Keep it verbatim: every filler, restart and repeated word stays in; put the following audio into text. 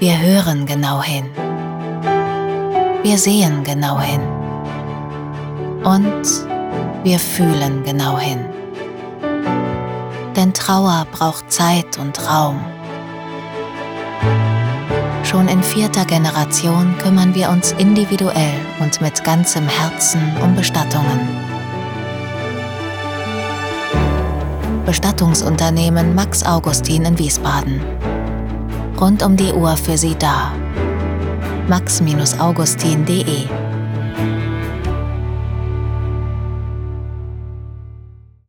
Wir hören genau hin. Wir sehen genau hin. Und wir fühlen genau hin. Denn Trauer braucht Zeit und Raum. Schon in vierter Generation kümmern wir uns individuell und mit ganzem Herzen um Bestattungen. Bestattungsunternehmen Max Augustin in Wiesbaden. Rund um die Uhr für Sie da. max Augustin punkt de